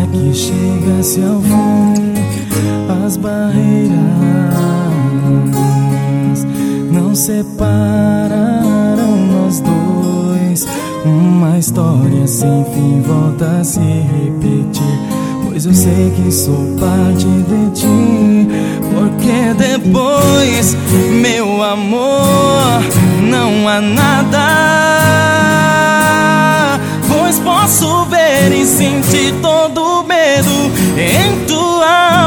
que chegasse ao fim, as barreiras não separarão nós dois. Uma história sem fim volta a se repetir, pois eu sei que sou parte de ti. Porque depois, meu amor, não há nada, pois posso ver e sentir todo o medo em tua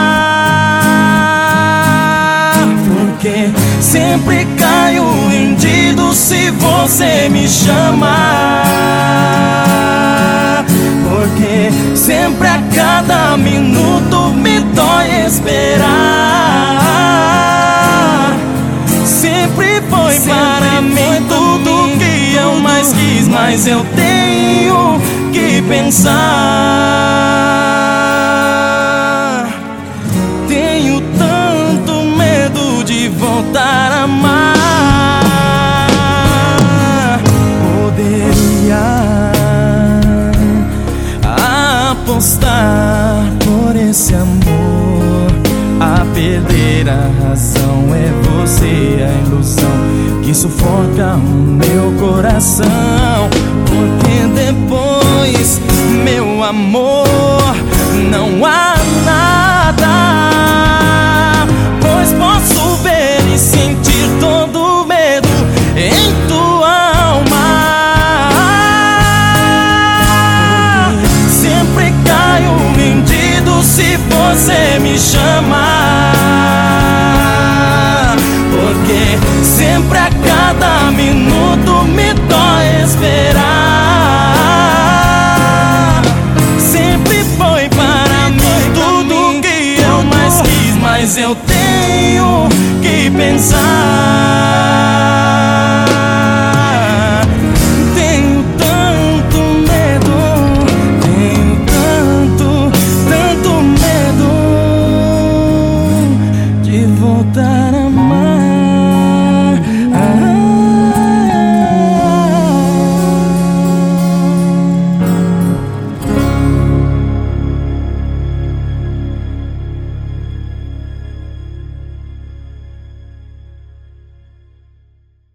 alma. Porque sempre caio rendido se você me chamar. Porque sempre a cada minuto me dói esperar. Sempre foi para mim tudo que eu mais quis, mas eu tenho que pensar. Tenho tanto medo de voltar a amar. Poderia apostar por esse amor, a perder a razão é você, a ilusão que sufoca o meu coração. Porque depois, meu amor, não há nada, pois posso ver e sentir todo o medo em tua alma. Sempre caio rendido se você me chamar.